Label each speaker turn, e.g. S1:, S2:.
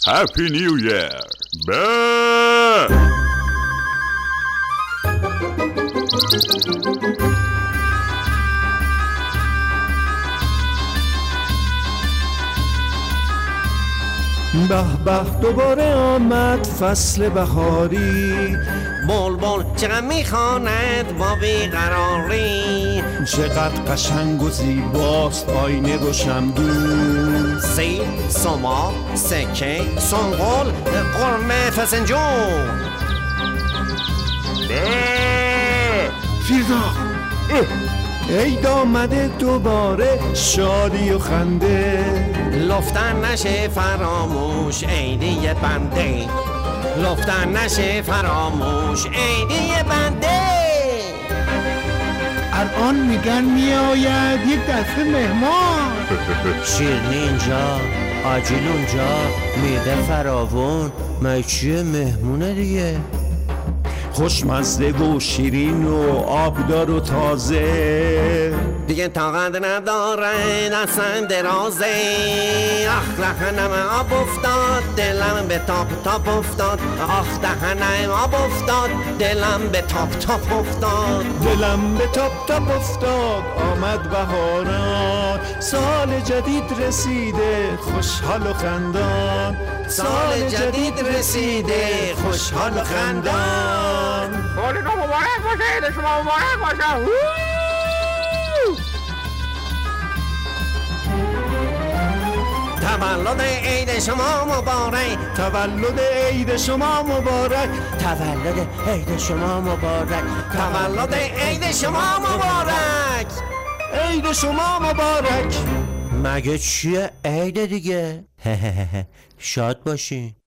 S1: هپی نیو ایر.
S2: به به دوباره آمد فصل بهاری،
S3: بلبل چقدر میخواند با بیقراری.
S2: چقدر قشنگ و زیباست آینه و شمدون،
S3: سیب، سما، سکه، سنغول، قرمه فسنجون.
S2: فیردا عید آمده دوباره، شادی و خنده،
S3: لفتن نشه فراموش عیدی بنده، لفتن نشه فراموش عیدی بنده.
S4: الان میگن میآید یک دسته مهمان،
S3: شیرینی اینجا، آجیل اونجا، میده فراوون، چیه مهمونه دیگه.
S2: خوشمزه و شیرین و آبدار و تازه،
S3: دیگه طاقت نداره دستم درازه. آخ دهنم آب افتاد، دلم به تاپ تاپ افتاد. آخ دهنم آب افتاد، دلم به تاپ تاپ افتاد.
S2: دلم به تاپ تاپ افتاد. آمد بهاران، سال جدید رسیده، خوشحال و خندان.
S3: سال جدید رسیده، خوشحال و خندان.
S4: سال نو مبارک باشه، عید شما مبارک باشه.
S3: تولد عید شما مبارک،
S2: تولد عید شما مبارک،
S3: تولد عید شما مبارک، تولد عید شما مبارک،
S2: عید شما مبارک.
S3: مگه چیه عید دیگه؟ شاد باشین.